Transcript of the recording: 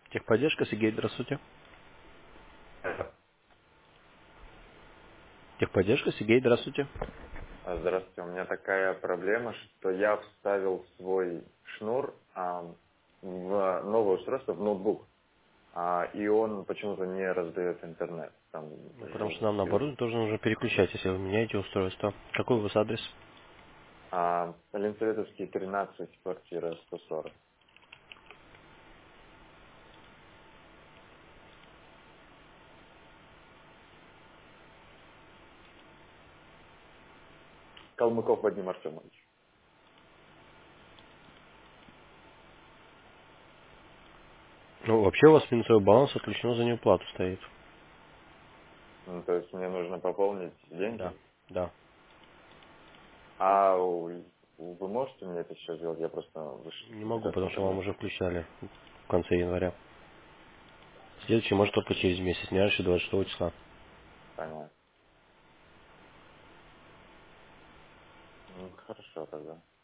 Техподдержка, Сергей, здравствуйте. Техподдержка, Сергей, здравствуйте. Здравствуйте, у меня такая проблема, что я вставил свой шнур в новое устройство, в ноутбук, и он почему-то не раздает интернет. Там Ну, потому что жизнь нам, наоборот, тоже нужно переключать, если вы меняете устройство. Какой у вас адрес? Ленсоветовский 13, квартира 140. Калмыков Вадим Артемович. Ну, вообще у вас минусовой баланс отключено за неуплату стоит. Ну, то есть мне нужно пополнить Да, деньги. да. Вы можете мне это сейчас сделать? Я просто Не могу, сейчас потому что вам интернет. уже включали в конце января. Следующий может только через месяц, не раньше 26 числа. Понятно. Хорошо тогда.